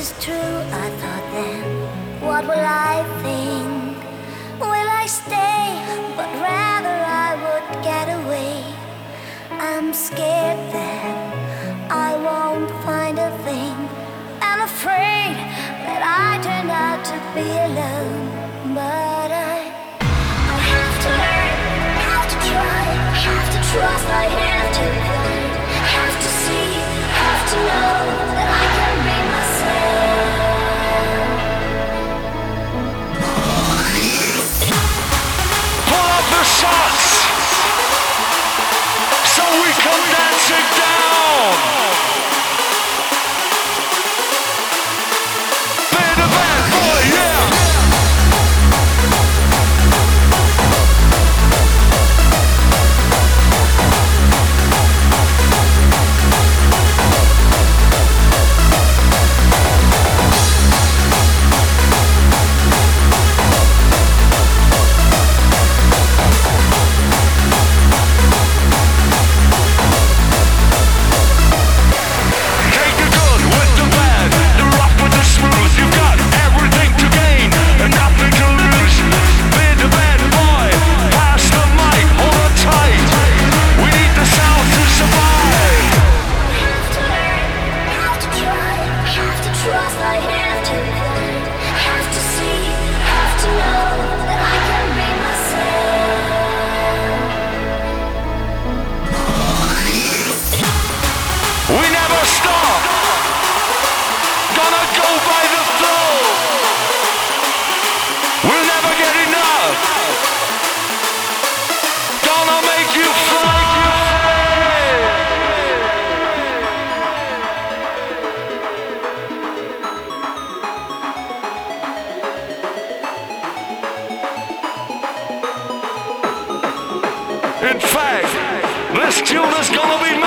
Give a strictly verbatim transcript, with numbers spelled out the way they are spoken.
is true, I thought then. What will I think? Will I stay? But rather I would get away. I'm scared that I won't find a thing. I'm afraid that I turn out to be alone. But I, I have to learn, have to try, have to trust, I have to find, have to see, have to know that I can be myself. Pull up the shots so we come dancing down. Be the bad boy, yeah. In fact, this tune is gonna be